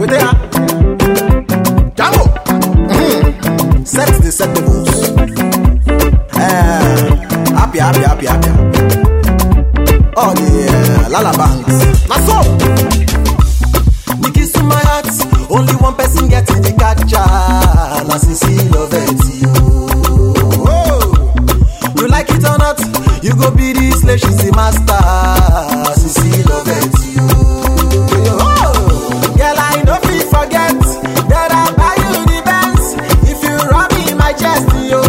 there. Jambo. Set the rules. Happy. Oh, the Lala Banks. Now so. The kiss in my heart. Only one person gets the catcher. Na Sisi love it. You like it or not? You go be the slave, she's the master. Sisi love it. Girl, I don't feel forget that I buy you the Benz if you rub in my chest, yo.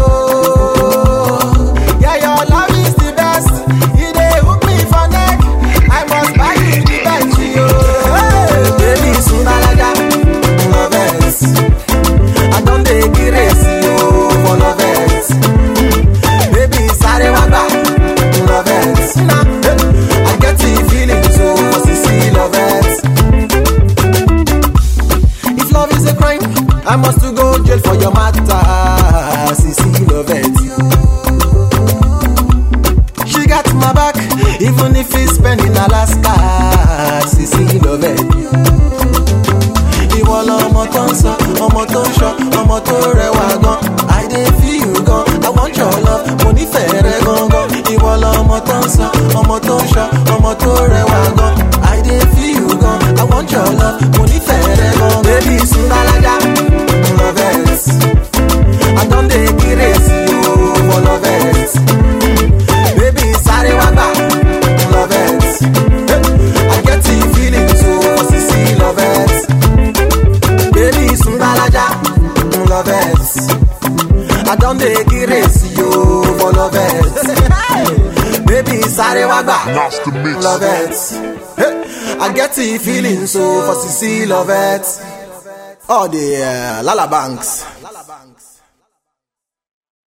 Yeah, your love is the best. You dey hook me for neck. I must buy you the Benz, yo. Baby, sooner like that, love it. I don't take it easy, yo, for love it. Baby, sorry, wanga, love it. I get the feeling, so Sisi love it. If love is a crime, I must to go jail for your matter. Sisi love it. She got my back, even if it's spent in Alaska. Sisi love it. Ìwọ lọmọ tó ń sọ, ọmọ tó ń ṣọ, ọmọ tó rẹwà gan. I dey feel you gan, I want your love, mo nífẹ̀ẹ́ rẹ gangan. Ìwọ lọmọ tó ń sọ, ọmọ tó ń ṣọ, ọmọ tó rẹwà gan. I dey feel you gan, I want your love, mo nífẹ̀ẹ́ rẹ gan. Baby, Sundalaja, love it. I don dey crazy you for love it. Baby, sáré wá gbà, love it. I get the feeling so for Sisi love it. Baby, Sundalaja, love it. I don dey crazy you for love it. Baby, sáré wá gbà, love it. I get the feeling so for Sisi love it. Oh, the Lala Banks.